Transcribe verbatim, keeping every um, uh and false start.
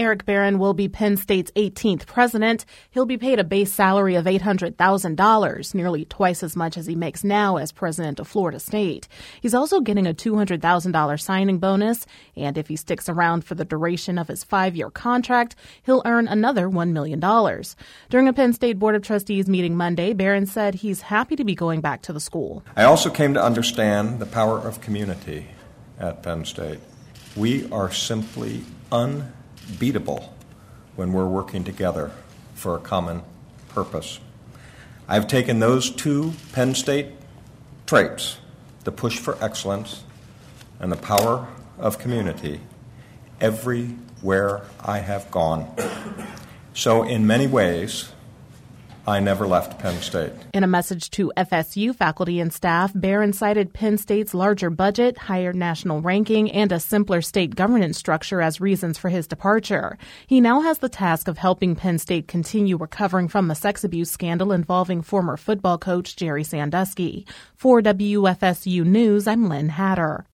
Eric Barron will be Penn State's eighteenth president. He'll be paid a base salary of eight hundred thousand dollars, nearly twice as much as he makes now as president of Florida State. He's also getting a two hundred thousand dollars signing bonus, and if he sticks around for the duration of his five-year contract, he'll earn another one million dollars. During a Penn State Board of Trustees meeting Monday, Barron said he's happy to be going back to the school. I also came to understand the power of community at Penn State. We are simply unbeatable when we're working together for a common purpose. I've taken those two Penn State traits, the push for excellence and the power of community, everywhere I have gone. So in many ways, I never left Penn State. In a message to F S U faculty and staff, Barron cited Penn State's larger budget, higher national ranking, and a simpler state governance structure as reasons for his departure. He now has the task of helping Penn State continue recovering from the sex abuse scandal involving former football coach Jerry Sandusky. For W F S U News, I'm Lynn Hatter.